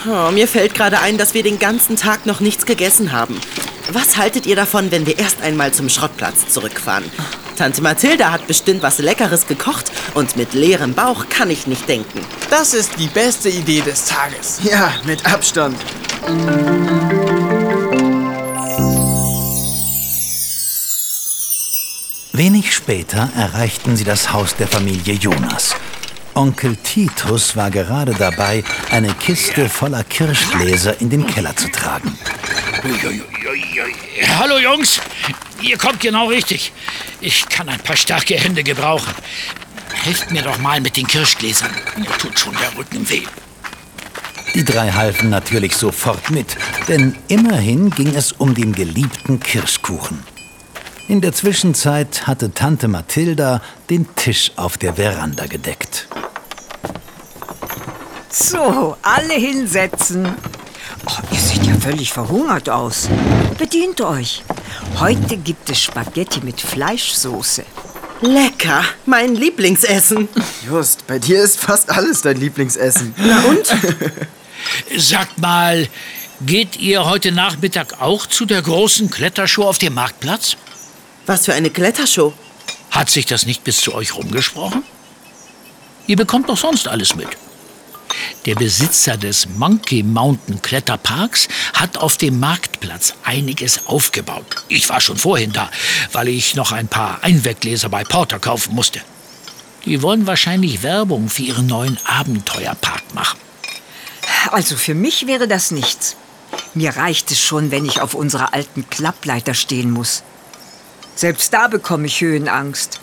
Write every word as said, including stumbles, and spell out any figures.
Oh, mir fällt gerade ein, dass wir den ganzen Tag noch nichts gegessen haben. Was haltet ihr davon, wenn wir erst einmal zum Schrottplatz zurückfahren? Tante Mathilda hat bestimmt was Leckeres gekocht und mit leerem Bauch kann ich nicht denken. Das ist die beste Idee des Tages. Ja, mit Abstand. Wenig später erreichten sie das Haus der Familie Jonas. Onkel Titus war gerade dabei, eine Kiste voller Kirschgläser in den Keller zu tragen. Hallo Jungs, ihr kommt genau richtig. Ich kann ein paar starke Hände gebrauchen. Helft mir doch mal mit den Kirschgläsern. Mir tut schon der Rücken weh. Die drei halfen natürlich sofort mit, denn immerhin ging es um den geliebten Kirschkuchen. In der Zwischenzeit hatte Tante Mathilda den Tisch auf der Veranda gedeckt. So, alle hinsetzen. Oh, ihr seht ja völlig verhungert aus. Bedient euch. Heute gibt es Spaghetti mit Fleischsoße. Lecker, mein Lieblingsessen. Just, bei dir ist fast alles dein Lieblingsessen. Na und? Sagt mal, geht ihr heute Nachmittag auch zu der großen Klettershow auf dem Marktplatz? Was für eine Klettershow? Hat sich das nicht bis zu euch rumgesprochen? Ihr bekommt doch sonst alles mit. Der Besitzer des Monkey Mountain Kletterparks hat auf dem Marktplatz einiges aufgebaut. Ich war schon vorhin da, weil ich noch ein paar Einweggläser bei Porter kaufen musste. Die wollen wahrscheinlich Werbung für ihren neuen Abenteuerpark machen. Also für mich wäre das nichts. Mir reicht es schon, wenn ich auf unserer alten Klappleiter stehen muss. Selbst da bekomme ich Höhenangst.